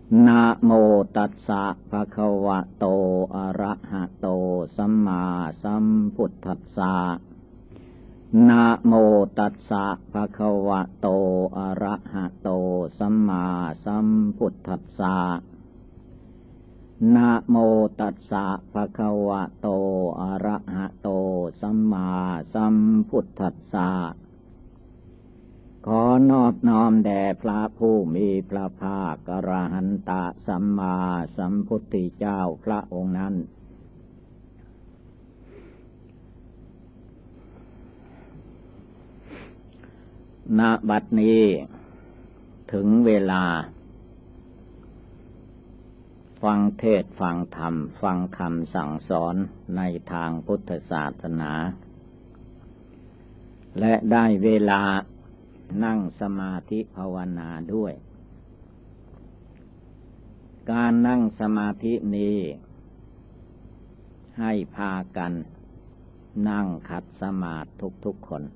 นะโมตัสสะภะคะวะโตอะระหะโตสัมมาสัมพุทธัสสะนะโมตัสสะภะคะวะโตอะระหะโตสัมมาสัมพุทธัสสะนะโมตัสสะภะคะวะโตอะระหะโตสัมมาสัมพุทธัสสะขอนอบน้อมแด่พระผู้มีพระภาคอรหันตสัมมาสัมพุทธเจ้าพระองค์นั้นณบัดนี้ถึงเวลาฟังเทศน์ฟังธรรมฟังคำสั่งสอนในทางพุทธศาสนาและได้เวลานั่งสมาธิภาวนาด้วยการนั่งสมาธินี้ให้พากันนั่งขัดสมาธิทุกๆคน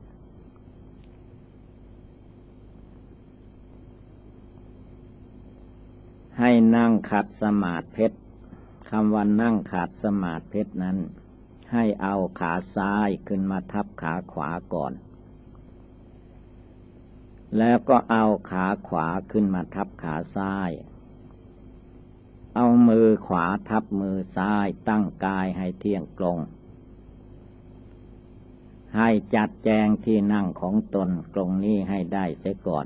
ให้นั่งขัดสมาธิคำว่านั่งขัดสมาธินั้นให้เอาขาซ้ายขึ้นมาทับขาขวาก่อนแล้วก็เอาขาขวาขึ้นมาทับขาซ้ายเอามือขวาทับมือซ้ายตั้งกายให้เที่ยงตรงให้จัดแจงที่นั่งของตนตรงนี้ให้ได้เสียก่อน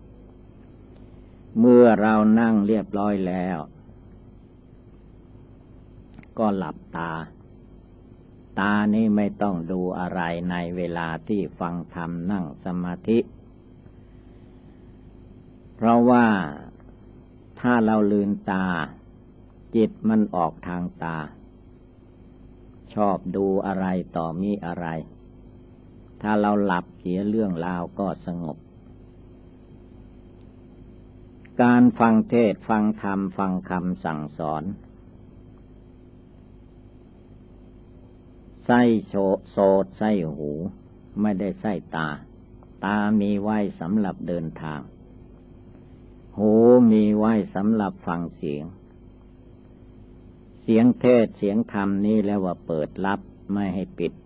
เมื่อเรานั่งเรียบร้อยแล้วก็หลับตานี้ไม่ต้องดูอะไรในเวลาที่ฟังธรรมนั่งสมาธิเพราะว่าถ้าเราลืมตาจิตมันออกทางตาชอบดูอะไรต่อมีอะไรถ้าเราหลับเสียเรื่องราวก็สงบการฟังเทศน์ฟังธรรมฟังคำสั่งสอนใส่โสตใส่หูไม่ได้ใส่ตามีไว้สำหรับเดินทางหูมีไว้สำหรับฟังเสียงเทศน์เสียงธรรมนี้แล้วว่าเปิดรับไม่ให้ปิด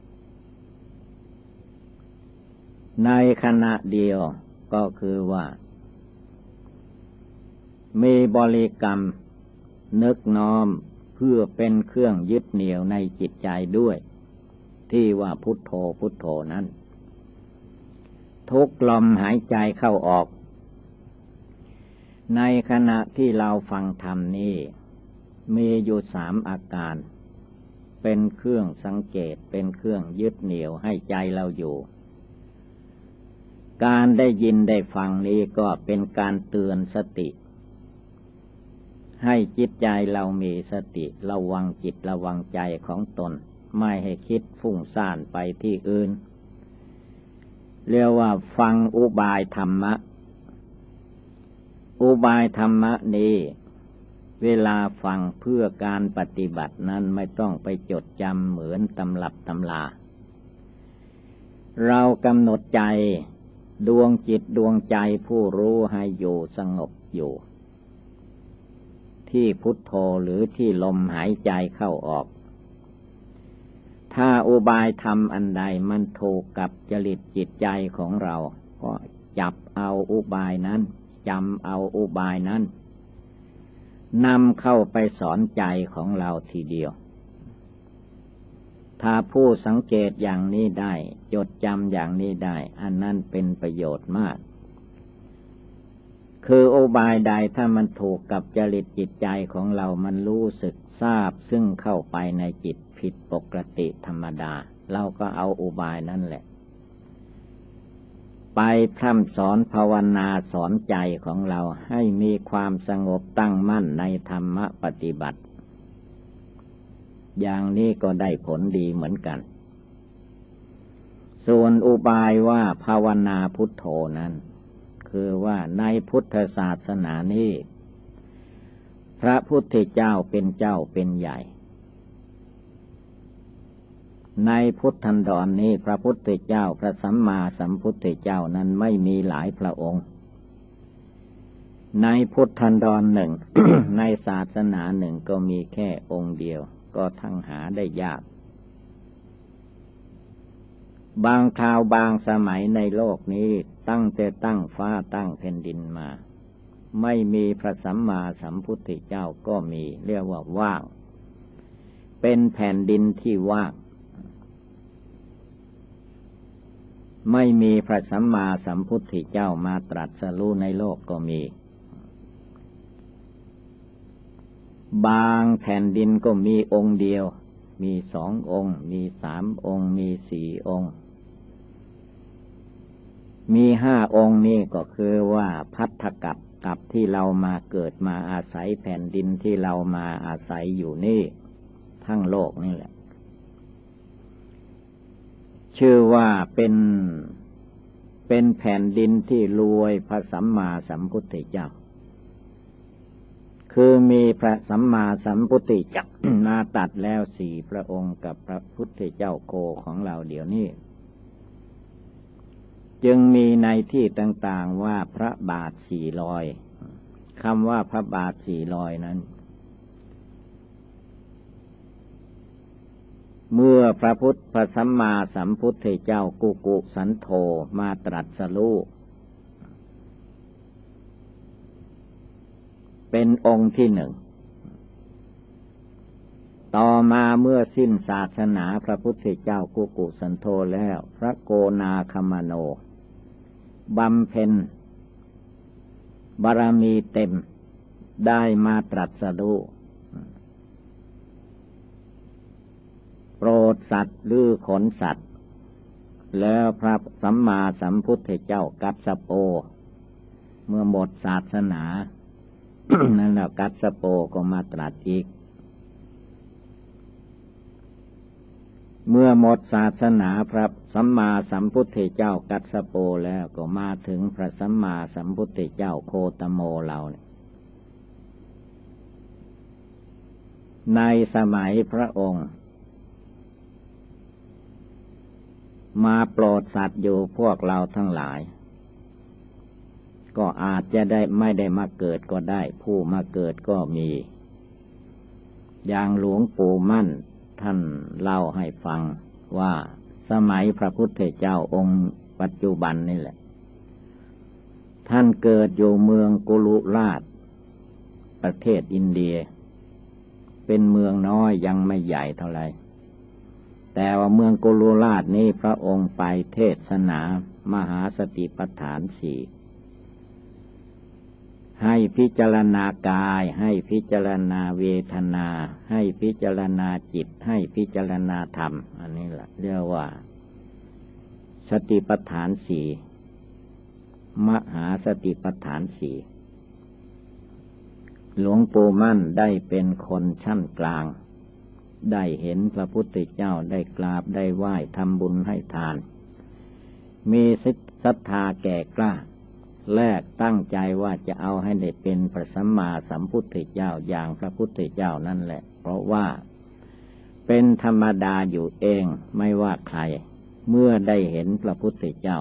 ในขณะเดียวก็คือว่ามีบริกรรมนึกน้อมเพื่อเป็นเครื่องยึดเหนี่ยวในจิตใจด้วยที่ว่าพุทโธพุทโธนั้นทุกลมหายใจเข้าออกในขณะที่เราฟังธรรมนี้มีอยู่3อาการเป็นเครื่องสังเกตเป็นเครื่องยึดเหนี่ยวให้ใจเราอยู่การได้ยินได้ฟังนี้ก็เป็นการเตือนสติให้จิตใจเรามีสติระวังจิตระวังใจของตนไม่ให้คิดฟุ้งซ่านไปที่อื่นเรียกว่าฟังอุบายธรรมะอุบายธรรมะนี้เวลาฟังเพื่อการปฏิบัตินั้นไม่ต้องไปจดจำเหมือนตำรับตำราเรากำหนดใจดวงจิตดวงใจผู้รู้ให้อยู่สงบอยู่ที่พุทโธหรือที่ลมหายใจเข้าออกถ้าอุบายธรรมอันใดมันถูกกับจริตจิตใจของเราก็จับเอาอุบายนั้นจำเอาอุบายนั้นนำเข้าไปสอนใจของเราทีเดียวถ้าผู้สังเกตอย่างนี้ได้จดจำอย่างนี้ได้อันนั้นเป็นประโยชน์มากคืออุบายใดถ้ามันถูกกับจริตจิตใจของเรามันรู้สึกทราบซึ่งเข้าไปในจิตผิดปกติธรรมดาเราก็เอาอุบายนั่นแหละไปพร่ำสอนภาวนาสอนใจของเราให้มีความสงบตั้งมั่นในธรรมปฏิบัติอย่างนี้ก็ได้ผลดีเหมือนกันส่วนอุบายว่าภาวนาพุทโธนั้นคือว่าในพุทธศาสนานี้พระพุทธเจ้าเป็นเจ้าเป็นใหญ่ในพุทธันดรนี้พระพุทธเจ้าพระสัมมาสัมพุทธเจ้านั้นไม่มีหลายพระองค์ในพุทธันดรหนึ่ง ในศาสนาหนึ่งก็มีแค่องค์เดียวก็ทั้งหาได้ยากบางคราวบางสมัยในโลกนี้ตั้งแต่ตั้งฟ้าตั้งแผ่นดินมาไม่มีพระสัมมาสัมพุทธเจ้าก็มีเรียกว่าว่างเป็นแผ่นดินที่ว่างไม่มีพระสัมมาสัมพุทธเจ้ามาตรัสรู้ในโลกก็มีบางแผ่นดินก็มีองค์เดียวมี2 องค์มี3 องค์มี4 องค์มี5 องค์นี่ก็คือว่าพัทธกัปกับที่เรามาเกิดมาอาศัยแผ่นดินที่เรามาอาศัยอยู่นี่ทั้งโลกนี่แหละชื่อว่าเป็นแผ่นดินที่รวยพระสัมมาสัมพุทธเจ้าคือมีพระสัมมาสัมพุทธเจ้ามาตัดแล้ว4 พระองค์กับพระพุทธเจ้าโคของเราเดี๋ยวนี้จึงมีในที่ต่างๆว่าพระบาท400คำว่าพระบาท400นั้นเมื่อพระสัมมาสัมพุทธเจ้ากุกุสันโธมาตรัสรู้เป็นองค์ที่1ต่อมาเมื่อสิ้นศาสนาพระพุทธเจ้ากุกุสันโธแล้วพระโกนาคมโนบำเพ็ญบารมีเต็มได้มาตรัสรู้โปรดสัตว์หรือขนสัตว์แล้วพระสัมมาสัมพุทธเจ้ากัสสโปเมื่อหมดศาสนา นั่นแหละกัสสโปก็มาตรัสอีกเมื่อหมดศาสนาพระสัมมาสัมพุทธเจ้ากัสสโปแล้วก็มาถึงพระสัมมาสัมพุทธเจ้าโคตโมเราเนี่ยในสมัยพระองค์มาโปรดสัตว์อยู่พวกเราทั้งหลายก็อาจจะได้ไม่ได้มาเกิดก็ได้ผู้มาเกิดก็มีอย่างหลวงปู่มั่นท่านเล่าให้ฟังว่าสมัยพระพุทธเจ้าองค์ปัจจุบันนี่แหละท่านเกิดอยู่เมืองกุลุราชประเทศอินเดียเป็นเมืองน้อยยังไม่ใหญ่เท่าไหร่แต่ว่าเมืองกุลุราชนี้พระองค์ไปเทศนามหาสติปัฏฐาน4ให้พิจารณากายให้พิจารณาเวทนาให้พิจารณาจิตให้พิจารณาธรรมอันนี้แหละเรียกว่าสติปัฏฐาน4มหาสติปัฏฐาน4หลวงปู่มั่นได้เป็นคนชั้นกลางได้เห็นพระพุทธเจ้าได้กราบได้ไหว้ทำบุญให้ทานมีศรัทธาแก่กล้าแรกตั้งใจว่าจะเอาให้ได้เป็นพระสัมมาสัมพุทธเจ้าอย่างพระพุทธเจ้านั่นแหละเพราะว่าเป็นธรรมดาอยู่เองไม่ว่าใครเมื่อได้เห็นพระพุทธเจ้า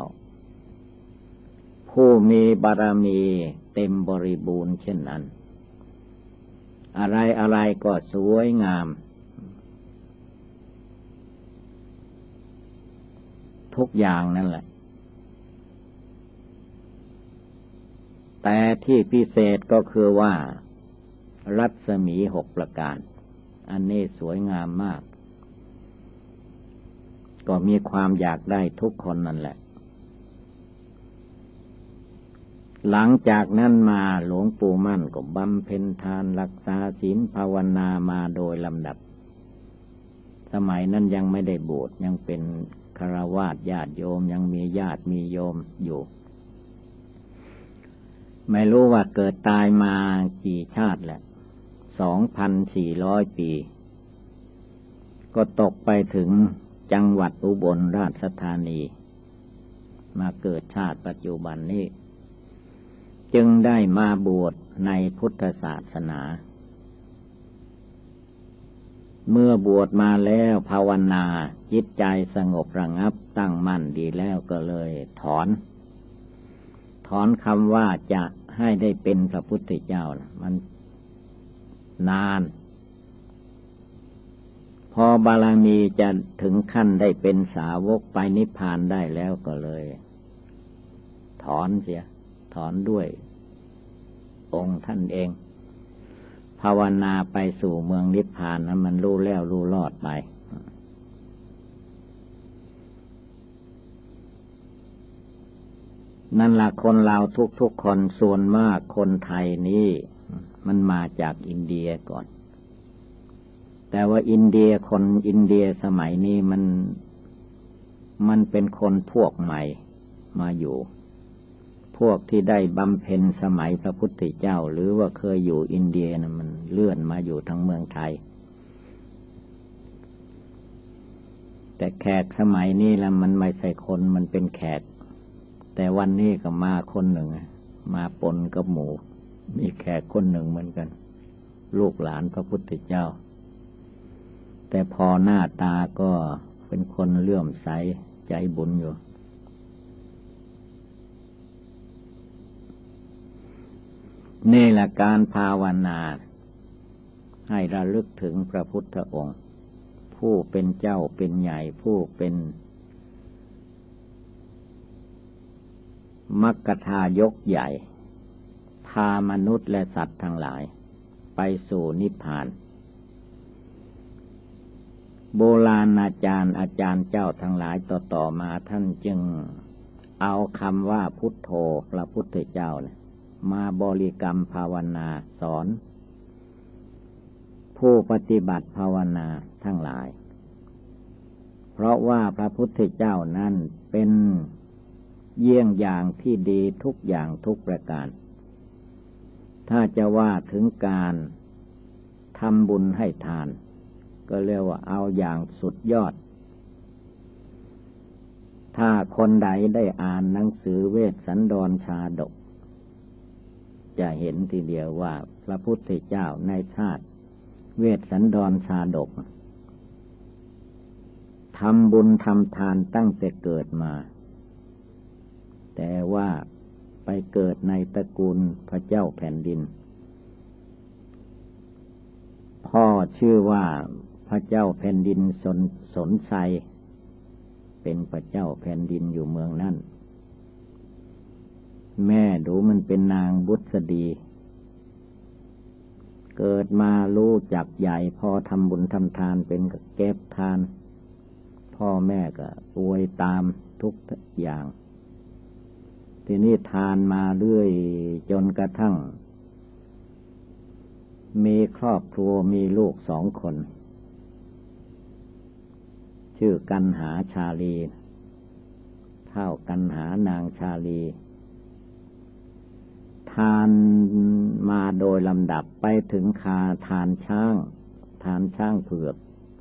ผู้มีบารมีเต็มบริบูรณ์เช่นนั้นอะไรก็สวยงามทุกอย่างนั่นแหละแต่ที่พิเศษก็คือว่ารัศมี6 ประการอันนี้สวยงามมากก็มีความอยากได้ทุกคนนั่นแหละหลังจากนั้นมาหลวงปู่มั่นก็บำเพ็ญทานรักษาศีลภาวนามาโดยลำดับสมัยนั้นยังไม่ได้บวชยังเป็นฆราวาสญาติโยมยังมีญาติมีโยมอยู่ไม่รู้ว่าเกิดตายมากี่ชาติแหละ 2,400 ปีก็ตกไปถึงจังหวัดอุบลราชธานีมาเกิดชาติปัจจุบันนี้จึงได้มาบวชในพุทธศาสนาเมื่อบวชมาแล้วภาวนาจิตใจสงบระงับตั้งมั่นดีแล้วก็เลยถอนคำว่าจะให้ได้เป็นพระพุทธเจ้านะมันนานพอบารมีจะถึงขั้นได้เป็นสาวกไปนิพพานได้แล้วก็เลยถอนเสียถอนด้วยองค์ท่านเองภาวนาไปสู่เมืองนิพพานนะมันรู้แล้วรู้รอดไปนั่นล่ะคนเราทุกคนส่วนมากคนไทยนี่มันมาจากอินเดียก่อนแต่ว่าอินเดียคนอินเดียสมัยนี้มันเป็นคนพวกใหม่มาอยู่พวกที่ได้บำเพ็ญสมัยพระพุทธเจ้าหรือว่าเคยอยู่อินเดียนะมันเลื่อนมาอยู่ทั้งเมืองไทยแต่แขกสมัยนี้แล้วมันไม่ใช่คนมันเป็นแขกแต่วันนี้ก็มาคนหนึ่งมาปนกับหมูมีแขกคนหนึ่งเหมือนกันลูกหลานพระพุทธเจ้าแต่พอหน้าตาก็เป็นคนเลื่อมใสใจบุญอยู่นี่แหละการภาวนาให้ระลึกถึงพระพุทธองค์ผู้เป็นเจ้าเป็นใหญ่ผู้เป็นมรรคทายกใหญ่พามนุษย์และสัตว์ทั้งหลายไปสู่นิพพานโบราณอาจารย์เจ้าทั้งหลายต่อมาท่านจึงเอาคำว่าพุทโธพระพุทธเจ้าเนี่ยมาบริกรรมภาวนาสอนผู้ปฏิบัติภาวนาทั้งหลายเพราะว่าพระพุทธเจ้านั้นเป็นเยี่ยงอย่างที่ดีทุกอย่างทุกประการถ้าจะว่าถึงการทำบุญให้ทานก็เรียกว่าเอาอย่างสุดยอดถ้าคนใดได้อ่านหนังสือเวสสันดรชาดกจะเห็นทีเดียวว่าพระพุทธเจ้าในชาติเวสสันดรชาดกทำบุญทำทานตั้งแต่เกิดมาแต่ว่าไปเกิดในตระกูลพระเจ้าแผ่นดินพ่อชื่อว่าพระเจ้าแผ่นดินสนไซเป็นพระเจ้าแผ่นดินอยู่เมืองนั้นแม่ดูมันเป็นนางบุษดีเกิดมารู้จักใหญ่พอทำบุญทำทานเป็นก็เก็บทานพ่อแม่ก็อวยตามทุกอย่างทีนี้ทานมาเรื่อยจนกระทั่งมีครอบครัวมีลูก2 คนชื่อกันหาชาลีเท่ากันหานางชาลีทานมาโดยลำดับไปถึงทานช้างเผือก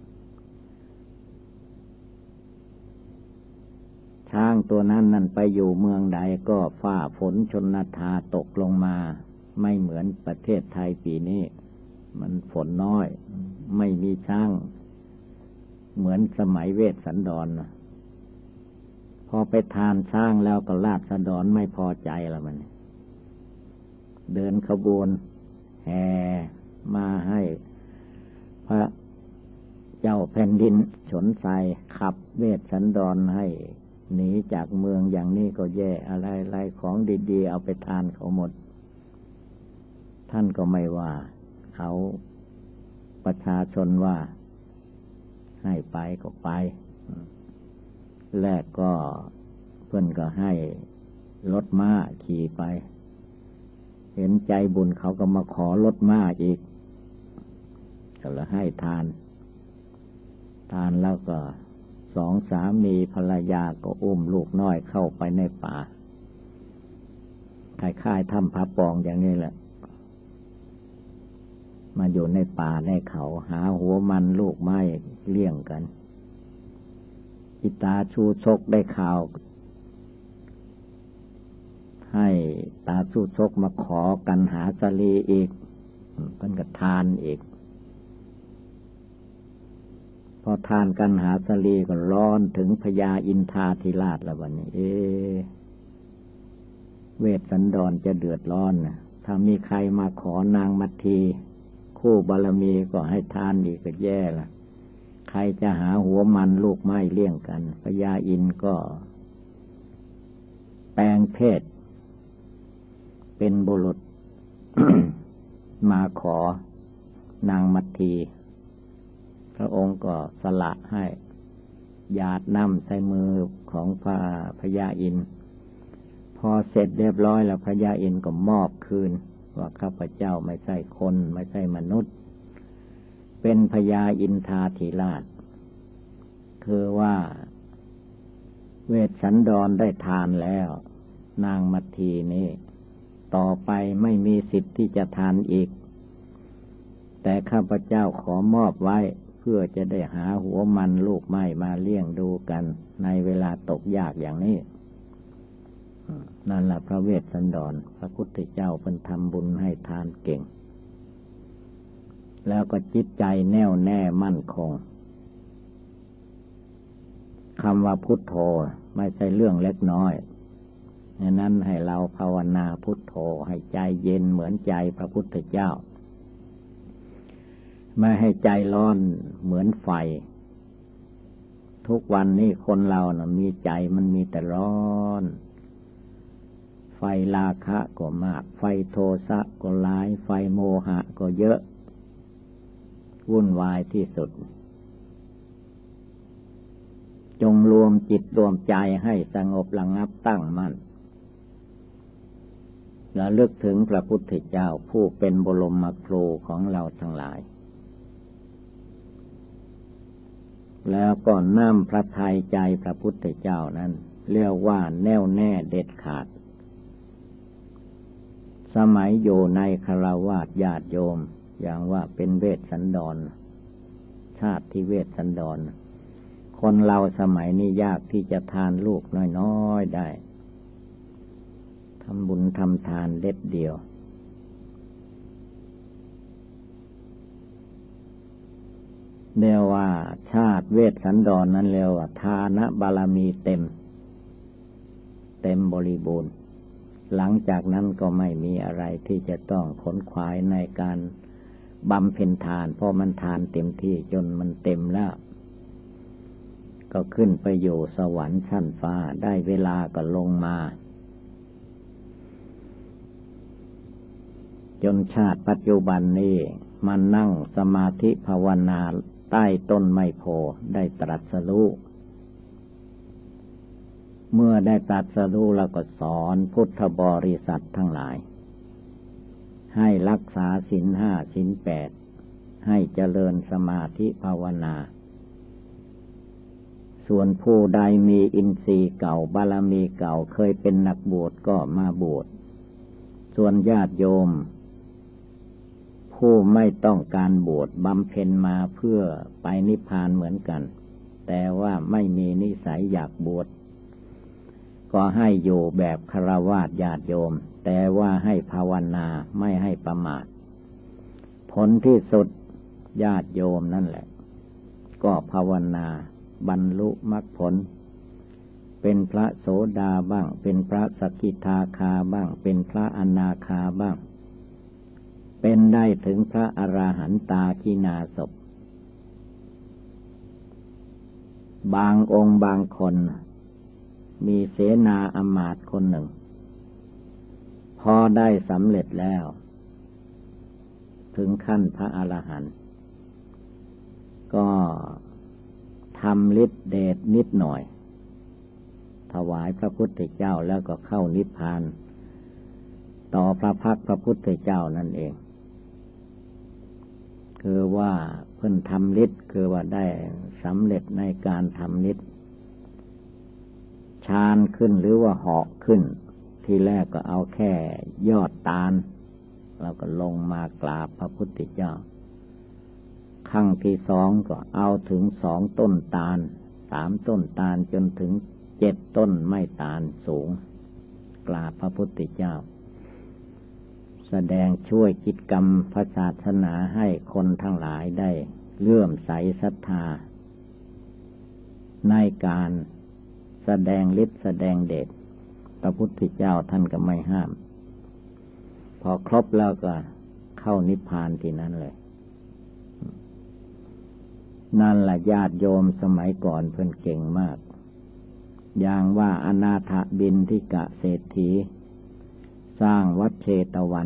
ช้างตัวนั้นไปอยู่เมืองใดก็ฟ้าฝนชนทาตกลงมาไม่เหมือนประเทศไทยปีนี้มันฝนน้อยไม่มีช้างเหมือนสมัยเวสสันดรพอไปทานช้างแล้วก็ราษฎรไม่พอใจแล้วมันเดินขบวนแห่มาให้พระเจ้าแผ่นดินฉนไซขับเวสสันดรให้หนีจากเมืองอย่างนี้ก็แย่อะไรของดีๆเอาไปทานเขาหมดท่านก็ไม่ว่าเขาประชาชนว่าให้ไปก็ไปแรกก็เพื่อนก็ให้รถม้าขี่ไปเห็นใจบุญเขาก็มาขอรถม้าอีกก็เลยให้ทานแล้วก็2 สามีภรรยาก็อุ้มลูกน้อยเข้าไปในป่าคล้ายๆถ้ำพระปองอย่างนี้แหละมาอยู่ในป่าในเขาหาหัวมันลูกไม้เลี้ยงกันอิตาชูชกได้ข่าวให้ตาชูชกมาขอกันหาสลีอีกเพิ่นก็ทานอีกพอทานกันหาสลีก็ร้อนถึงพญาอินทราธิราชแล้ววันนี้เวสสันดรจะเดือดร้อนนะถ้ามีใครมาขอนางมัททีคู่บารมีก็ให้ทานอีกก็แย่ละใครจะหาหัวมันลูกไม้เลี้ยงกันพญาอินทร์ก็แปลงเพศเป็นบุรุษ มาขอนางมัททีพระองค์ก็สละให้หยาดน้ำใส่มือของพญาอินทร์พอเสร็จเรียบร้อยแล้วพญาอินทร์ก็มอบคืนว่าข้าพเจ้าไม่ใช่คนไม่ใช่มนุษย์เป็นพญาอินทาธิราชคือว่าเวสสันดรได้ทานแล้วนางมัททีนี้ต่อไปไม่มีสิทธิ์ที่จะทานอีกแต่ข้าพเจ้าขอมอบไว้เพื่อจะได้หาหัวมันลูกไม้มาเลี้ยงดูกันในเวลาตกยากอย่างนี้นั่นแหละพระเวสสันดรพระพุทธเจ้าเพิ่นทำบุญให้ทานเก่งแล้วก็จิตใจแน่วแน่มั่นคงคำว่าพุทโธไม่ใช่เรื่องเล็กน้อยฉะนั้นให้เราภาวนาพุทโธให้ใจเย็นเหมือนใจพระพุทธเจ้าไม่ให้ใจร้อนเหมือนไฟทุกวันนี้คนเรานะมีใจมันมีแต่ร้อนไฟราคะก็มากไฟโทสะก็หลายไฟโมหะก็เยอะวุ่นวายที่สุดจงรวมจิตรวมใจให้สงบระงับตั้งมั่นระลึกถึงพระพุทธเจ้าผู้เป็นบรมครูของเราทั้งหลายแล้วก็น้อมพระทัยใจพระพุทธเจ้านั้นเรียกว่าแน่วแน่เด็ดขาดสมัยอยู่ในฆราวาสญาติโยมอย่างว่าเป็นเวสสันดรชาติที่เวสสันดรคนเราสมัยนี้ยากที่จะทานลูกน้อยๆได้ทำบุญทำทานเด็ดเดียวเรียกว่าชาติเวสสันดรนั้นเรียกว่าทานบารมีเต็มบริบูรณ์หลังจากนั้นก็ไม่มีอะไรที่จะต้องขนขวายในการบำเพ็ญทานเพราะมันทานเต็มที่จนมันเต็มแล้วก็ขึ้นไปอยู่สวรรค์ชั้นฟ้าได้เวลาก็ลงมาจนชาติปัจจุบันนี้มันนั่งสมาธิภาวนาใต้ต้นไมโพได้ตรัสรู้เมื่อได้ตรัสรู้แล้วก็สอนพุทธบริษัททั้งหลายให้รักษาศีล 5 ศีล 8ให้เจริญสมาธิภาวนาส่วนผู้ใดมีอินทรีย์เก่าบารมีเก่าเคยเป็นนักบวชก็มาบวชส่วนญาติโยมผู้ไม่ต้องการบวชบำเพ็ญมาเพื่อไปนิพพานเหมือนกันแต่ว่าไม่มีนิสัยอยากบวชก็ให้อยู่แบบฆราวาสญาติโยมแต่ว่าให้ภาวนาไม่ให้ประมาทผลที่สุดญาติโยมนั่นแหละก็ภาวนาบรรลุมรรคผลเป็นพระโสดาบ้างเป็นพระสกิทาคาบ้างเป็นพระอนาคาบ้างเป็นได้ถึงพระอราหันตาขีณาสพบางองค์บางคนมีเสนาอมาตย์คนหนึ่งพอได้สำเร็จแล้วถึงขั้นพระอรหันต์ก็ทำฤทธิ์เดชนิดหน่อยถวายพระพุทธเจ้าแล้วก็เข้านิพพานต่อพระพักตร์พระพุทธเจ้านั่นเองคือว่าเพิ่นทำฤทธิ์คือว่าได้สำเร็จในการทำฤทธิ์ฌานขึ้นหรือว่าเหาะขึ้นทีแรกก็เอาแค่ยอดตาลแล้วก็ลงมากราบพระพุทธเจ้าครั้งที่สองก็เอาถึง2 ต้นตาล 3 ต้นตาลจนถึง7 ต้นไม้ตาลสูงกราบพระพุทธเจ้าแสดงช่วยกิจกรรมพระศาสนาให้คนทั้งหลายได้เลื่อมใสศรัทธาในการแสดงฤทธิ์แสดงเดชพระพุทธเจ้าท่านก็ไม่ห้าม พอครบแล้วก็เข้านิพพานที่นั้นเลยนั่นแหละญาติโยมสมัยก่อนเพิ่นเก่งมากอย่างว่าอนาถบิณฑิกะเศรษฐีสร้างวัดเชตวัน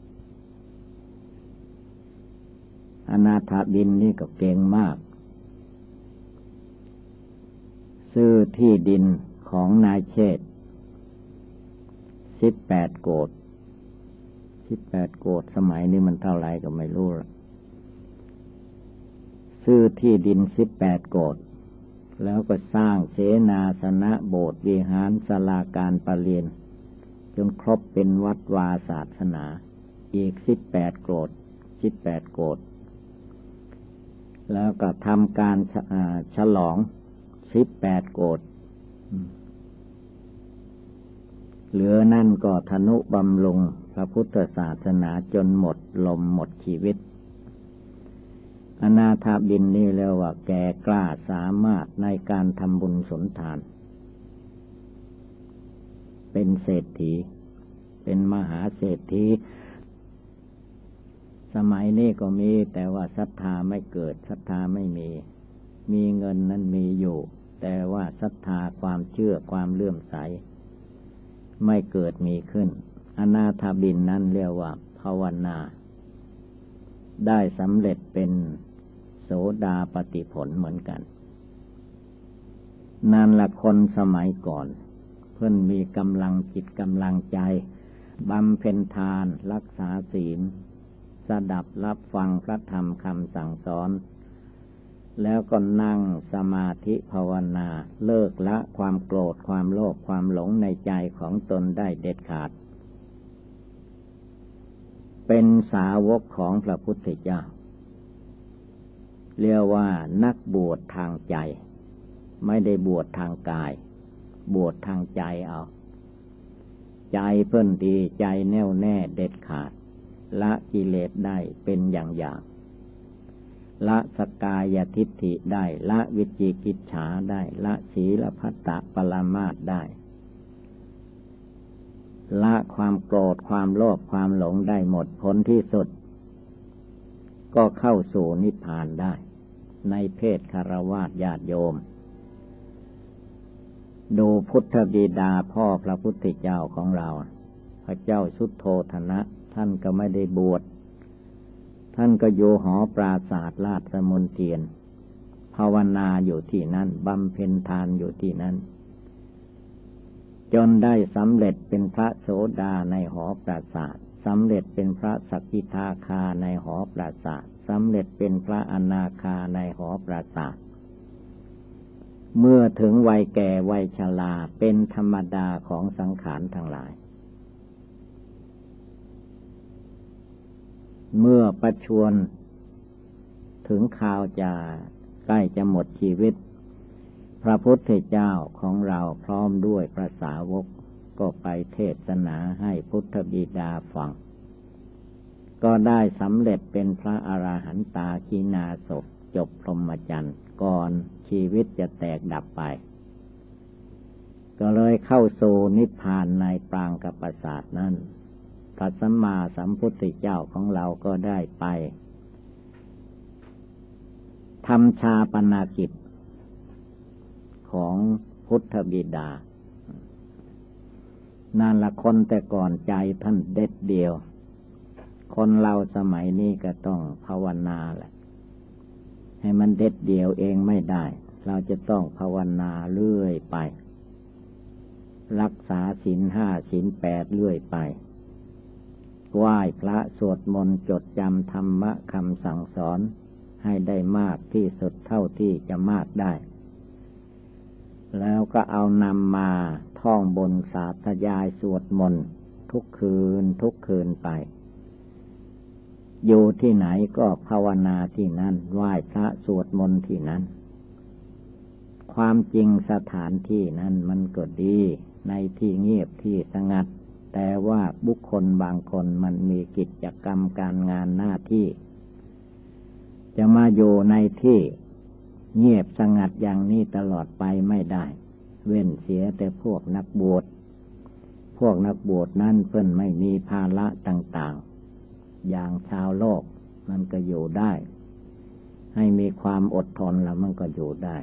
อนาถบิณฑิกะเก่งมากซื้อที่ดินของนายเชษฐ์18 โกฏ18 โกฏสมัยนี้มันเท่าไหร่ก็ไม่รู้ละซื้อที่ดิน18 โกฏแล้วก็สร้างเสนาสนะโบสถ์วิหารศาลาการประเรียนจนครบเป็นวัดวาศาสนาอีก18 โกฏ18 โกฏแล้วก็ทำการฉลอง18 โกฏเหลือนั่นก็ทนุบำรุงพระพุทธศาสนาจนหมดลมหมดชีวิตอนาถบิณฑิกนี่เรียกว่าแก่กล้าสามารถในการทำบุญสุนทานเป็นเศรษฐีเป็นมหาเศรษฐีสมัยนี้ก็มีแต่ว่าศรัทธาไม่เกิดศรัทธาไม่มีเงินนั้นมีอยู่แต่ว่าศรัทธาความเชื่อความเลื่อมใสไม่เกิดมีขึ้นอนาถบิณฑิกนั้นเรียกว่าภาวนาได้สำเร็จเป็นโสดาปัตติผลเหมือนกันนั่นละคนสมัยก่อนเพิ่นมีกำลังจิตกำลังใจบำเพ็ญทานรักษาศีลสดับรับฟังพระธรรมคำสั่งสอนแล้วก็นั่งสมาธิภาวนาเลิกละความโกรธความโลภความหลงในใจของตนได้เด็ดขาดเป็นสาวกของพระพุทธเจ้าเรียกว่านักบวชทางใจไม่ได้บวชทางกายบวชทางใจเอาใจเพิ่นดีใจแน่วแน่เด็ดขาดละกิเลสได้เป็นอย่างละสกายทิฏฐิได้ละวิจิกิจฉาได้ละศีลพัตตปรามาสได้ละความโกรธความโลภความหลงได้หมดผลที่สุดก็เข้าสู่นิพพานได้ในเพศคฤหัสถ์ญาติโยมดูพุทธบิดาพ่อพระพุทธเจ้าของเราพระเจ้าสุโธทนะท่านก็ไม่ได้บวชท่านก็อยู่หอปราสาทราชมนเทียนภาวนาอยู่ที่นั่นบำเพ็ญทานอยู่ที่นั่นจนได้สำเร็จเป็นพระโสดาในหอปราสาทสำเร็จเป็นพระสกิทาคาในหอปราสาทสำเร็จเป็นพระอนาคาในหอปราสาทเมื่อถึงวัยแก่วัยชราเป็นธรรมดาของสังขารทั้งหลายเมื่อประชวรถึงข่าวจะใกล้จะหมดชีวิตพระพุทธเจ้าของเราพร้อมด้วยพระสาวกก็ไปเทศนาให้พุทธบิดาฟังก็ได้สำเร็จเป็นพระอรหันตาขีณาสพจบพรหมจรรย์ก่อนชีวิตจะแตกดับไปก็เลยเข้าสู่นิพพานในปรางกัปปสาทนั้นพระสัมมาสัมพุทธเจ้าของเราก็ได้ไปทำชาปนกิจของพุทธบิดานั่นละคนแต่ก่อนใจท่านเด็ดเดียวคนเราสมัยนี้ก็ต้องภาวนาแหละให้มันเด็ดเดียวเองไม่ได้เราจะต้องภาวนาเรื่อยไปรักษาศีล 5 ศีล 8เรื่อยไปไหว้พระสวดมนต์จดจำธรรมะคำสั่งสอนให้ได้มากที่สุดเท่าที่จะมากได้แล้วก็เอานำมาท่องบนสาธยายสวดมนต์ทุกคืนไปอยู่ที่ไหนก็ภาวนาที่นั้นไหว้พระสวดมนต์ที่นั้นความจริงสถานที่นั้นมันก็ดีในที่เงียบที่สงัดแต่ว่าบุคคลบางคนมันมีกิจกรรมการงานหน้าที่จะมาอยู่ในที่เงียบสงัดอย่างนี้ตลอดไปไม่ได้เว้นเสียแต่พวกนักบวชวกนักบวชนั้นเพิ่นไม่มีภาระต่างๆอย่างชาวโลกมันก็อยู่ได้ให้มีความอดทนแล้วมันก็อยู่ได้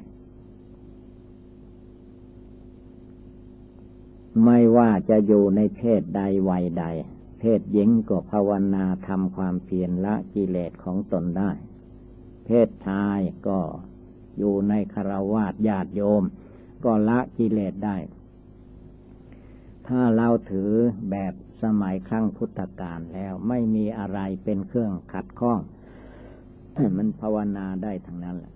ไม่ว่าจะอยู่ในเพศใดวัยใดเพศหญิงก็ภาวนาทำความเพียรละกิเลสของตนได้เพศชายก็อยู่ในฆราวาสญาติโยมก็ละกิเลสได้ถ้าเราถือแบบสมัยครั้งพุทธกาลแล้วไม่มีอะไรเป็นเครื่องขัดข้อง มันภาวนาได้ทั้งนั้นแหละ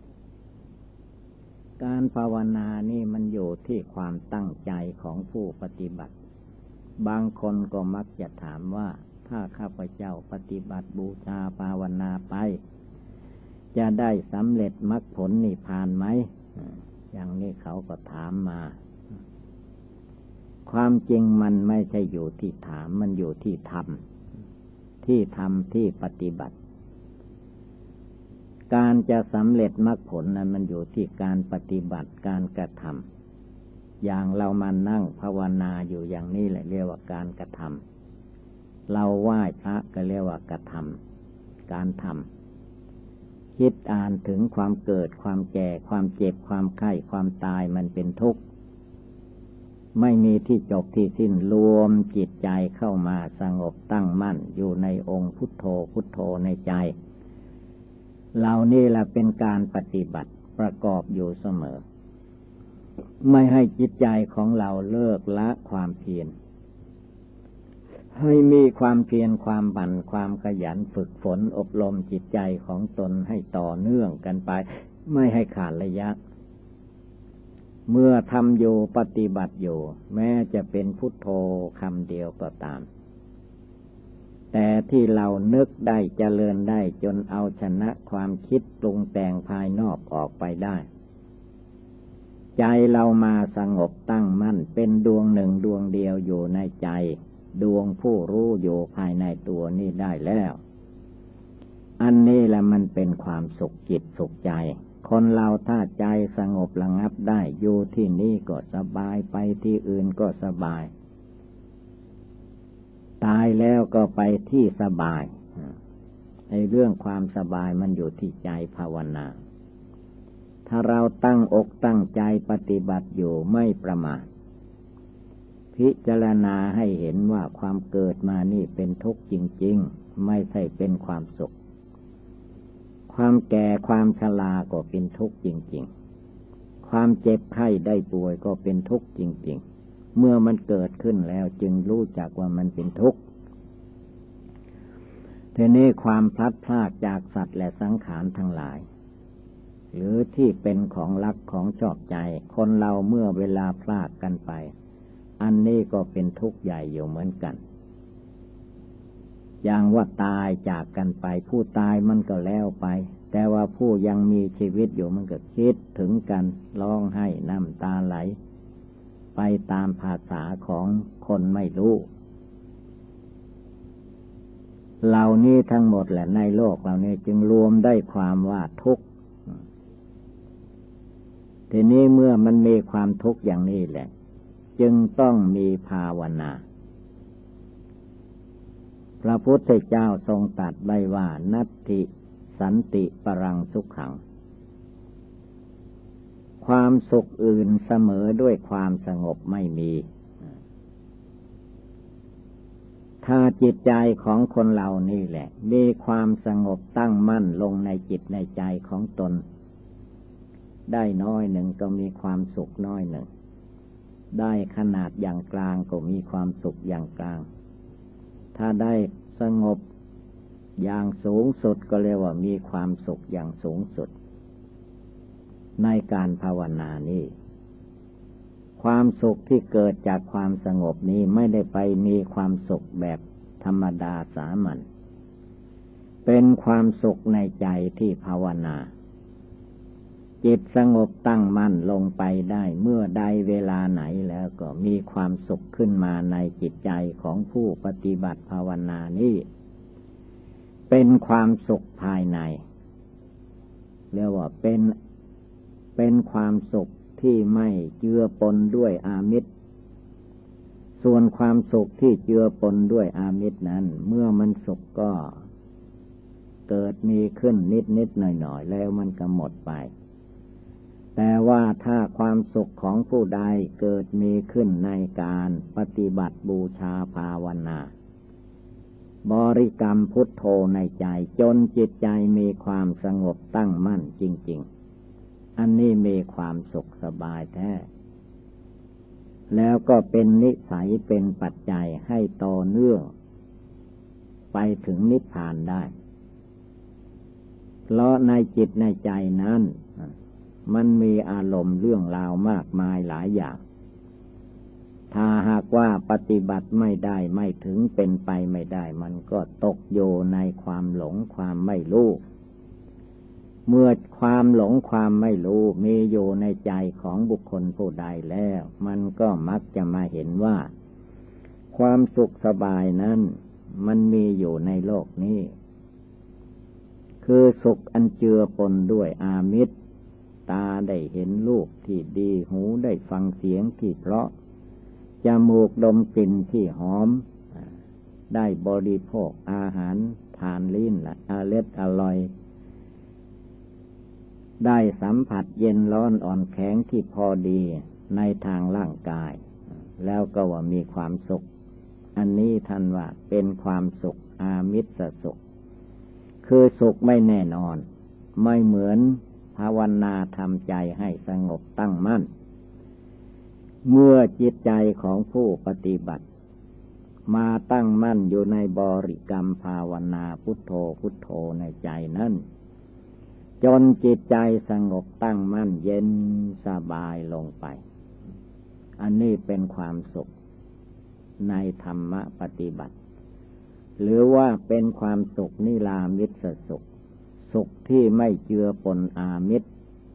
การภาวนานี่มันอยู่ที่ความตั้งใจของผู้ปฏิบัติบางคนก็มักจะถามว่าถ้าข้าพเจ้าปฏิบัติบูชาภาวนาไปจะได้สำเร็จมรรคผลนิพพานไหมอย่างนี้เขาก็ถามมาความจริงมันไม่ใช่อยู่ที่ถามมันอยู่ที่ทำที่ปฏิบัติการจะสำเร็จมรรคผลนั้นมันอยู่ที่การปฏิบัติการกระทำอย่างเรามานั่งภาวนาอยู่อย่างนี้แหละเรียกว่าการกระทำเราไหว้พระก็เรียกว่ากระทำการทำคิดอ่านถึงความเกิดความแก่ความเจ็บความไข้ความตายมันเป็นทุกข์ไม่มีที่จบที่สิ้นรวมจิตใจเข้ามาสงบตั้งมั่นอยู่ในองค์พุทโธพุทโธในใจเหล่านี้แหละเป็นการปฏิบัติประกอบอยู่เสมอไม่ให้จิตใจของเราเลิกละความเพียรให้มีความเพียรความบั่นความขยันฝึกฝนอบรมจิตใจของตนให้ต่อเนื่องกันไปไม่ให้ขาดระยะเมื่อทำอยู่ปฏิบัติอยู่แม้จะเป็นพุทโธคำเดียวก็ตามแต่ที่เรานึกได้เจริญได้จนเอาชนะความคิดปรุงแต่งภายนอกออกไปได้ใจเรามาสงบตั้งมั่นเป็นดวงหนึ่งดวงเดียวอยู่ในใจดวงผู้รู้อยู่ภายในตัวนี้ได้แล้วอันนี้แหละมันเป็นความสุขจิตสุขใจคนเราถ้าใจสงบระงับได้อยู่ที่นี่ก็สบายไปที่อื่นก็สบายตายแล้วก็ไปที่สบายในเรื่องความสบายมันอยู่ที่ใจภาวนาถ้าเราตั้งอกตั้งใจปฏิบัติอยู่ไม่ประมาทพิจารณาให้เห็นว่าความเกิดมานี่เป็นทุกข์จริงๆไม่ใช่เป็นความสุขความแก่ความชราก็เป็นทุกข์จริงๆความเจ็บไข้ได้ป่วยก็เป็นทุกข์จริงๆเมื่อมันเกิดขึ้นแล้วจึงรู้จักว่ามันเป็นทุกข์ทีนี้ความพลัดพรากจากสัตว์และสังขารทั้งหลายหรือที่เป็นของรักของชอบใจคนเราเมื่อเวลาพลากกันไปอันนี้ก็เป็นทุกข์ใหญ่อยู่เหมือนกันอย่างว่าตายจากกันไปผู้ตายมันก็แล้วไปแต่ว่าผู้ยังมีชีวิตอยู่มันก็คิดถึงกันร้องไห้น้ำตาไหลไปตามภาษาของคนไม่รู้เหล่านี้ทั้งหมดแหละในโลกเหล่านี้จึงรวมได้ความว่าทุกข์ทีนี้เมื่อมันมีความทุกข์อย่างนี้แหละจึงต้องมีภาวนาพระพุทธเจ้าทรงตรัสไว้ว่านัตถิสันติปรังสุขขังความสุขอื่นเสมอด้วยความสงบไม่มีถ้าจิตใจของคนเรานี่แหละมีความสงบตั้งมั่นลงในจิตในใจของตนได้น้อยหนึ่งก็มีความสุขน้อยหนึ่งได้ขนาดอย่างกลางก็มีความสุขอย่างกลางถ้าได้สงบอย่างสูงสุดก็เรียกว่ามีความสุขอย่างสูงสุดในการภาวนานี้ความสุขที่เกิดจากความสงบนี้ไม่ได้ไปมีความสุขแบบธรรมดาสามัญเป็นความสุขในใจที่ภาวนาจิตสงบตั้งมั่นลงไปได้เมื่อใดเวลาไหนแล้วก็มีความสุขขึ้นมาในจิตใจของผู้ปฏิบัติภาวนานี้เป็นความสุขภายในเรียกว่าเป็นความสุขที่ไม่เจือปนด้วยอามิตรส่วนความสุขที่เจือปนด้วยอามิตรนั้นเมื่อมันสุขก็เกิดมีขึ้นนิดหน่อยแล้วมันก็หมดไปแต่ว่าถ้าความสุขของผู้ใดเกิดมีขึ้นในการปฏิบัติบูชาภาวนาบริกรรมพุทโธในใจจนจิตใจมีความสงบตั้งมั่นจริงๆอันนี้มีความสุขสบายแท้แล้วก็เป็นนิสัยเป็นปัจจัยให้ต่อเนื่องไปถึงนิพพานได้เพราะในจิตในใจนั้นมันมีอารมณ์เรื่องราวมากมายหลายอย่างถ้าหากว่าปฏิบัติไม่ได้ไม่ถึงเป็นไปไม่ได้มันก็ตกอยู่ในความหลงความไม่รู้เมื่อความหลงความไม่รู้มีอยู่ในใจของบุคคลผู้ใดแล้วมันก็มักจะมาเห็นว่าความสุขสบายนั้นมันมีอยู่ในโลกนี้คือสุขอันเจือปนด้วยอามิตรตาได้เห็นรูปที่ดีหูได้ฟังเสียงที่เพราะจมูกดมกลิ่นที่หอมได้บริโภคอาหารทานลิ้นละอร่อยได้สัมผัสเย็นร้อนอ่อนแข็งที่พอดีในทางร่างกายแล้วก็ว่ามีความสุขอันนี้ท่านว่าเป็นความสุขอามิสสุขคือสุขไม่แน่นอนไม่เหมือนภาวนาทำใจให้สงบตั้งมั่นเมื่อจิตใจของผู้ปฏิบัติมาตั้งมั่นอยู่ในบริกรรมภาวนาพุทโธพุทโธในใจนั้นจนจิตใจสงบตั้งมั่นเย็นสบายลงไปอันนี้เป็นความสุขในธรรมปฏิบัติหรือว่าเป็นความสุขนิรามิตสุขสุขที่ไม่เจือปนอามิตร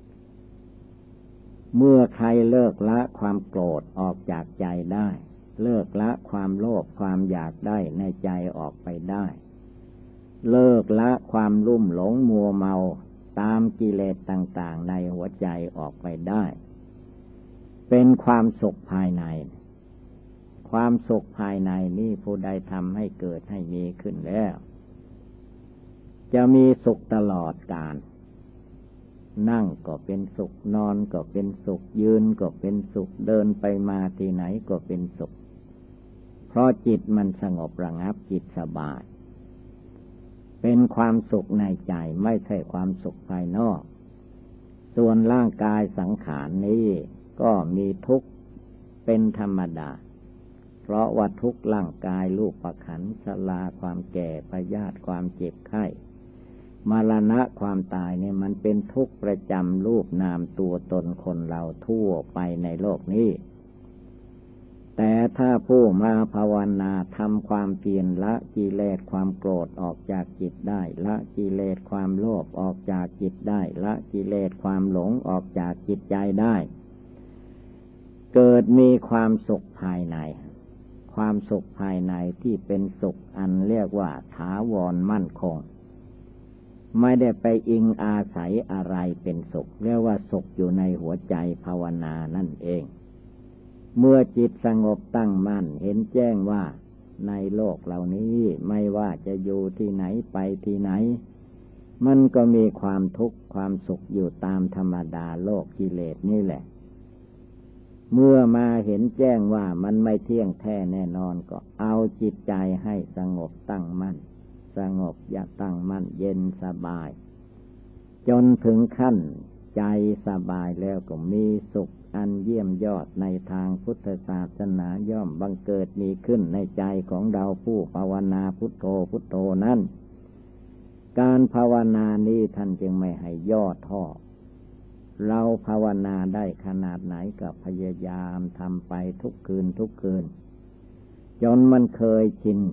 เมื่อใครเลิกละความโกรธออกจากใจได้เลิกละความโลภความอยากได้ในใจออกไปได้เลิกละความลุ่มหลงมัวเมาตามกิเลสต่างๆในหัวใจออกไปได้เป็นความสุขภายในความสุขภายในนี่ผู้ใดทำให้เกิดให้มีขึ้นแล้วจะมีสุขตลอดกาลนั่งก็เป็นสุขนอนก็เป็นสุขยืนก็เป็นสุขเดินไปมาที่ไหนก็เป็นสุขเพราะจิตมันสงบระงับจิตสบายเป็นความสุขในใจไม่ใช่ความสุขภายนอกส่วนร่างกายสังขารนี้ก็มีทุกข์เป็นธรรมดาเพราะว่าทุกข์ร่างกายรูปขันธ์ชราความแก่พยาธิความเจ็บไข้มรณะความตายเนี่ยมันเป็นทุกข์ประจำรูปนามตัวตนคนเราทั่วไปในโลกนี้แต่ถ้าผู้มาภาวนาทำความเพียรละกิเลสความโกรธออกจากจิตได้ละกิเลสความโลภออกจากจิตได้ละกิเลสความหลงออกจากจิตใจได้เกิดมีความสุขภายในความสุขภายในที่เป็นสุขอันเรียกว่าถาวรมั่นคงไม่ได้ไปอิงอาศัยอะไรเป็นสุขเรียกว่าสุขอยู่ในหัวใจภาวนานั่นเองเมื่อจิตสงบตั้งมั่นเห็นแจ้งว่าในโลกเหล่านี้ไม่ว่าจะอยู่ที่ไหนไปที่ไหนมันก็มีความทุกข์ความสุขอยู่ตามธรรมดาโลกกิเลสนี่แหละเมื่อมาเห็นแจ้งว่ามันไม่เที่ยงแท้แน่นอนก็เอาจิตใจให้สงบตั้งมั่นสงบอย่าตั้งมั่นเย็นสบายจนถึงขั้นใจสบายแล้วก็มีสุขอันเยี่ยมยอดในทางพุทธศาสนาย่อมบังเกิดมีขึ้นในใจของเราผู้ภาวนาพุทโธพุทโธนั้นการภาวนานี้ท่านจึงไม่ให้ย่อท้อเราภาวนาได้ขนาดไหนก็พยายามทำไปทุกคืนทุกคืนจนมันเคยชิน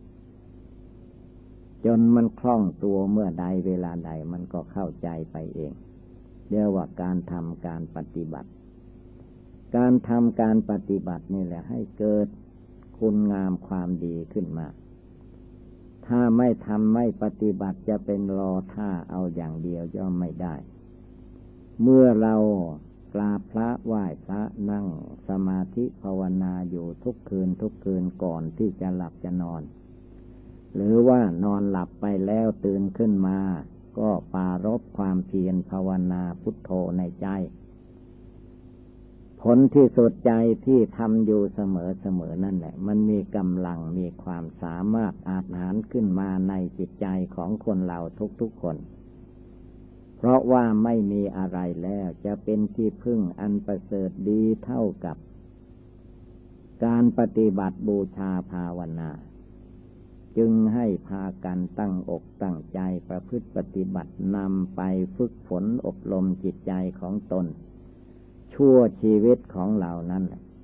จนมันคล่องตัวเมื่อใดเวลาใดมันก็เข้าใจไปเองเรียกว่าการทำการปฏิบัติการทำการปฏิบัตินี่แหละให้เกิดคุณงามความดีขึ้นมาถ้าไม่ทำไม่ปฏิบัติจะเป็นรอท่าเอาอย่างเดียวย่อมไม่ได้เมื่อเรากราบพระไหว้พระนั่งสมาธิภาวนาอยู่ทุกคืนก่อนที่จะหลับจะนอน หรือว่านอนหลับไปแล้วตื่นขึ้นมาก็ปรารภความเพียรภาวนาพุทโธในใจผลที่สุดใจที่ทำอยู่เสมอนั่นแหละมันมีกำลังมีความสามารถอาจหารขึ้นมาในจิตใจของคนเราทุกๆคนเพราะว่าไม่มีอะไรแล้วจะเป็นที่พึ่งอันประเสริฐดีเท่ากับการปฏิบัติบูชาภาวนาจึงให้พากันตั้งอกตั้งใจประพฤติปฏิบัตินำไปฝึกฝนอบรมจิตใจของตนชั่วชีวิตของเรานั้น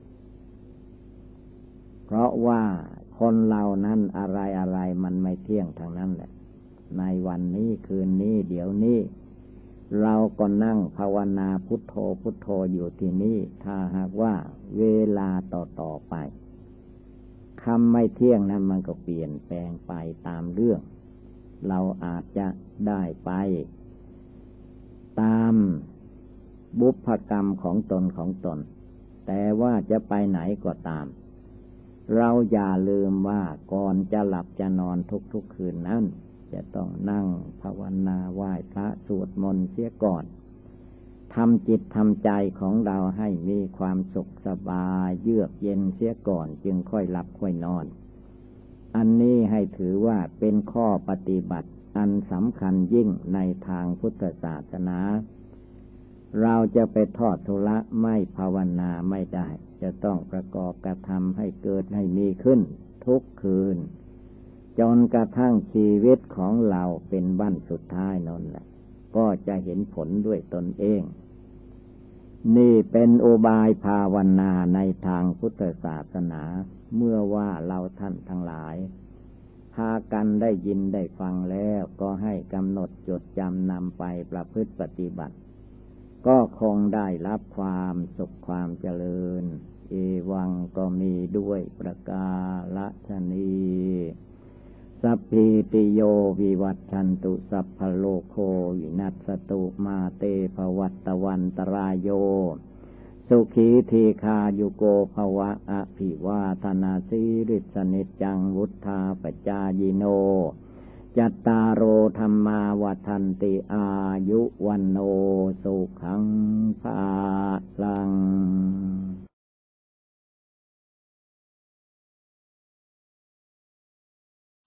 เพราะว่าคนเรานั้นอะไรมันไม่เที่ยงทางนั้นแหละในวันนี้คืนนี้เดี๋ยวนี้เราก็นั่งภาวนาพุทโธพุทโธอยู่ที่นี่ถ้าหากว่าเวลาต่อไปคำไม่เที่ยงนั้นมันก็เปลี่ยนแปลงไปตามเรื่องเราอาจจะได้ไปตามบุพกรรมของตนแต่ว่าจะไปไหนก็ตามเราอย่าลืมว่าก่อนจะหลับจะนอนทุกคืนนั้นจะต้องนั่งภาวนาไหว้พระสวดมนต์เสียก่อนทำจิตทำใจของเราให้มีความสุขสบายเยือกเย็นเสียก่อนจึงค่อยหลับค่อยนอนอันนี้ให้ถือว่าเป็นข้อปฏิบัติอันสำคัญยิ่งในทางพุทธศาสนาเราจะไปทอดทุระไม่ภาวนาไม่ได้จะต้องประกอบกระทำให้เกิดให้มีขึ้นทุกคืนจนกระทั่งชีวิตของเราเป็นบั้นสุดท้ายนั่นแหละก็จะเห็นผลด้วยตนเองนี่เป็นอุบายภาวนาในทางพุทธศาสนาเมื่อว่าเราท่านทั้งหลายพากันได้ยินได้ฟังแล้วก็ให้กำหนดจดจำนำไปประพฤติปฏิบัติก็คงได้รับความสุขความเจริญเอวังก็มีด้วยประกาศนีสัพพิติโยวิวัตชันตุสัพพโลกโควินัสตุมาเตภวัตวันตรายโยสุขีทีคายุโกภวะอภิวาทนาสีริสนิจจังวุธาปจายโนจัตตารโอธรรมาวัฏันติอายุวันโนสุขังภาลัง